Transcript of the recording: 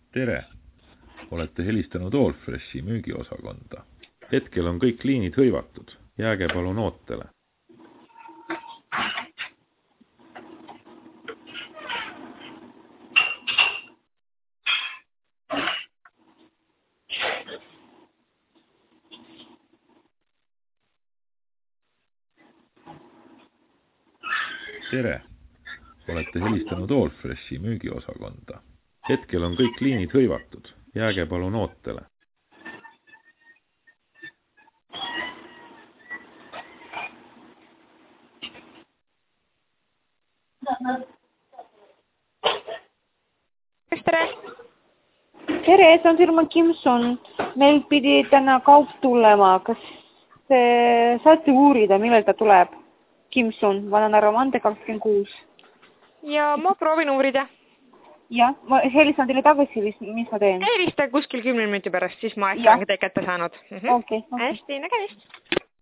Tere! Olete helistanud Allfreshi müügiosakonda. Hetkel on kõik liinid hõivatud. Jääge palun ootele. Tere! Olete helistanud Allfreshi müügiosakonda. Hetkel on kõik liinid hõivatud. Jääge palun ootele. Tere! Tere, see on firma Kimson. Meil pidi täna kaup tulema. Kas saate uurida, millal ta tuleb? Kimson, Vananara Mande 26. Ja ma proovin uurida. Jah, ma helistan teile tagasi, mis ma teen? Helista kuskil 10 minuti pärast, siis ma äkki olen teie kätte saanud. Okei. Hästi, nägemist!